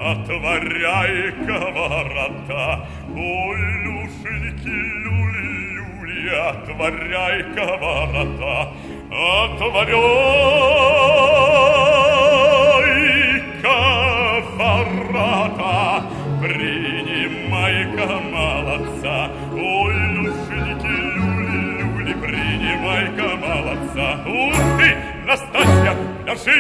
Отворяй-ка ворота, ой, люшеньки, люли-люли, отворяй-ка ворота, отворяй-ка ворота, принимай-ка молодца, ой, люшеньки, люли-люли, принимай-ка молодца. Ух ты, Настасья, пляши!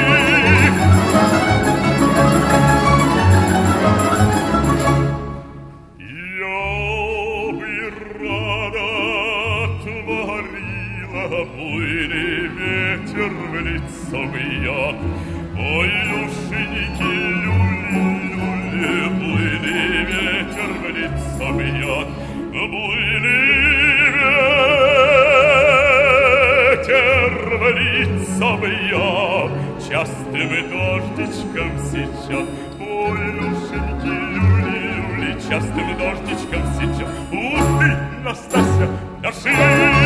Буйный ветер в лицо бьет, ой, люшеньки, люли-люли, буйный ветер в лицо бьет, буйный ветер в лицо бьет, частым дождичком сечет, ой, люшеньки, люли-люли, частым дождичком сечет. Ух ты, Настасья, пляши!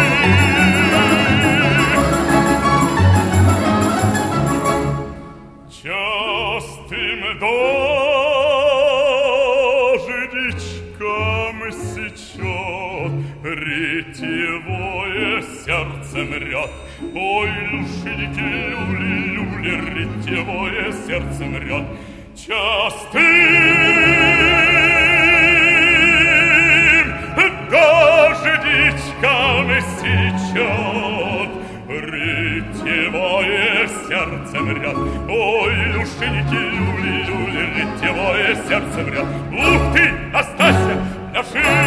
Частым дождичком сечет, ретевое сердце мрет. Ой, люшеньки, люли-люли, ретевое сердце мрет. Частым дождичком сечет, ретевое сердце мрет. Ой, люшеньки, люли-люли, ретевое сердце мрет. Ух ты, Настасья, пляши!